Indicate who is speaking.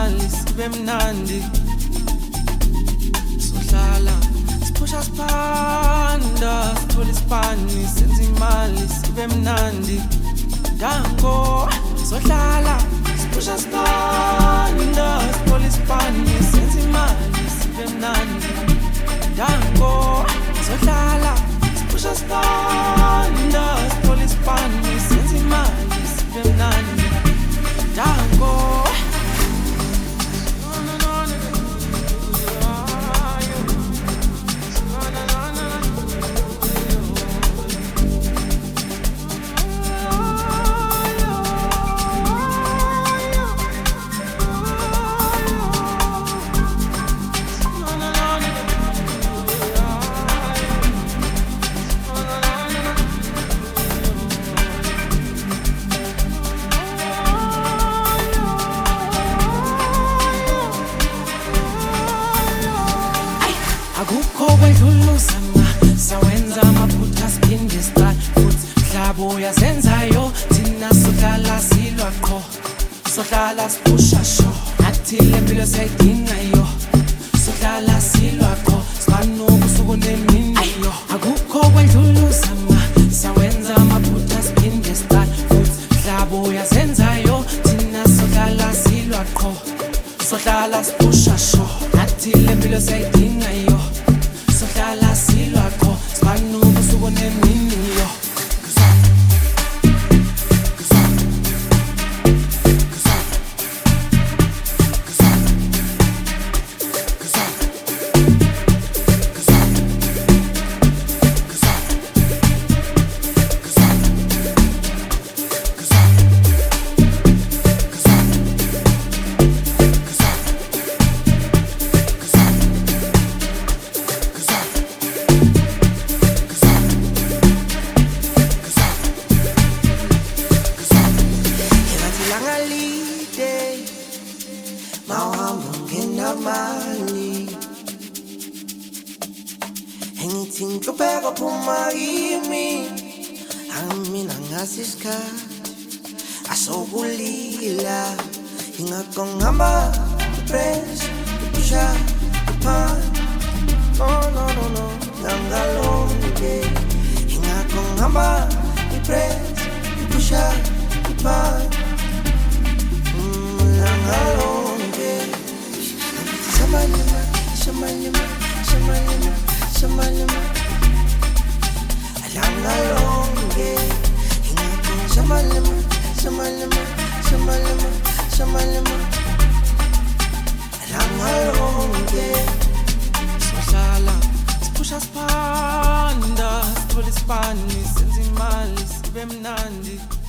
Speaker 1: imali sibe mnandi sohlala siphusha siphanda sithole isipani senze imali sibe mnandi dango sohlala siphusha siphanda sithole isipani senze imali sibe mnandi dango sohlala siphusha siphanda sithole isipani senze imali sibe mnandi dango akukho kwedluluzana sawenza amaphutha siphinde siqale futhi mhlaba uyazenzayo thina sohlala silwa qho sohlala siphusha sho athi le mpilo sayidingayo sohlala silwa qho sibanobusuku neminiyo akukho kwedluluzana sawenza amaphutha siphinde siqale futhi mhlaba uyazenzayo thina sohlala silwa qho sohlala siphusha sho athi le mpilo sayidingayo sohlala silwa qho sibanobusuku neminiyo mali engithi ngicubeka phuma kimi angimina ngasisikhathi asokulila ingakho ngihamba press pusha pan no ngangalonke ingakho ngihamba press pusha pan ngangalonke Shamalima Alangalonge Ingako Shamalima Alangalonge sohlala siphusha siphanda sithole isipani senze imali sibe mnandi